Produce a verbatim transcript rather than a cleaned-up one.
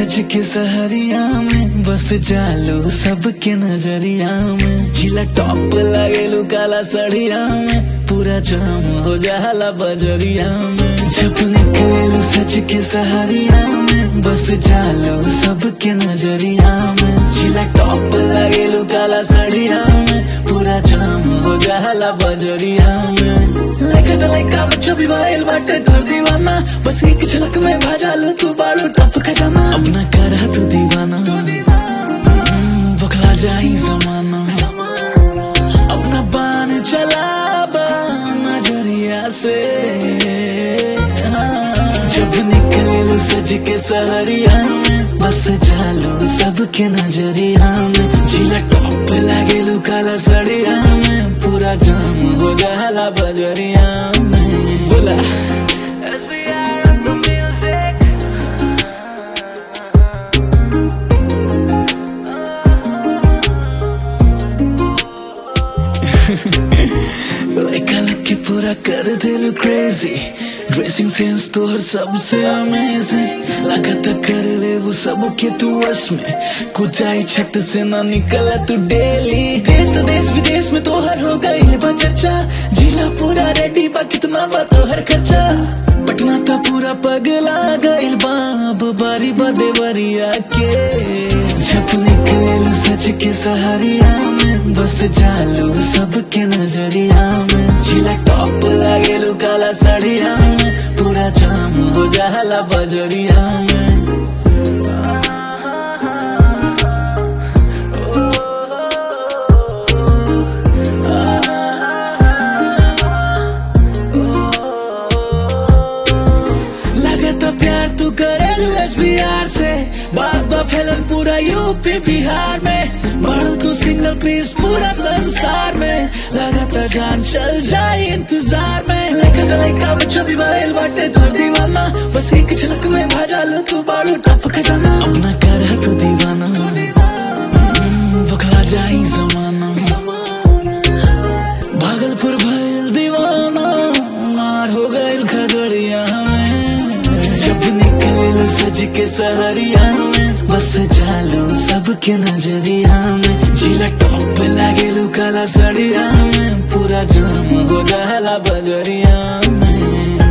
सज के सहरिया में, बस जालो सबके नजरिया में। जिला टॉप लागेलू काला सड़िया में, पूरा जाम हो जाला बजरिया में। जब निकलेलू सज के सहरिया में, बस जालो सबके नजरिया में। जिला टॉप लागेलू काला सड़िया में, पूरा जाम हो जाला बजरिया में। लगा तो लगा बच्चों भी बाइल बाटे तोर दीवाना, बस एक झलक में भाजा लो तू बालू टप खजाना। अपना करा तू दीवाना, बखला जाई जमाना। अपना बान चला नजरिया से, जब निकले लो सज के सहरिया में, बस जालो सबके नजरिया में। जिला टॉप लागे लो काला सड़िया में, पूरा जाम हो जाला बजरिया में। बोला लड़का लग के पूरा कर दिल क्रेजी, ड्रेसिंग सेंस तो हर सबसे अमेजिंग। लगा तो कर ले वो सब के तू वश में, कुछ आई छत से ना निकला तू डेली। देश तो देश विदेश में तो हर हो गई बा चर्चा, जिला पूरा रेडी बा कितना बा तो हर खर्चा। पटना तो पूरा पगला गइल बाब बारी बा देवरिया के। जब निकले सच के सहरिया में, बस जालो सबके नजरिया में। जिला टॉप लागेलू काला सड़िया में, पूरा जाम हो जाला बजरिया में। तू करेलू एस बिहार से, बात बा फैलन पूरा यूपी बिहार में। बढ़ तू सिंगल पीस पूरा संसार में, लगातार जान चल जाए इंतजार में। लेकिन लड़का बच्चों भी बाइल बाटे तोर दीवाना, बस एक झलक में भाजा लो तू बालू टप खजाना। अपना करा तू दीवाना, बखला जाई जमाना। भागलपुर भइल दीवाना, मार हो गइल खगड़िया में। जब निकले सज के सहरिया में, बस जालो सबके नजरिया में। जिला टॉप लागेलू काला सड़िया में, पूरा जाम हो जाला बजरिया में।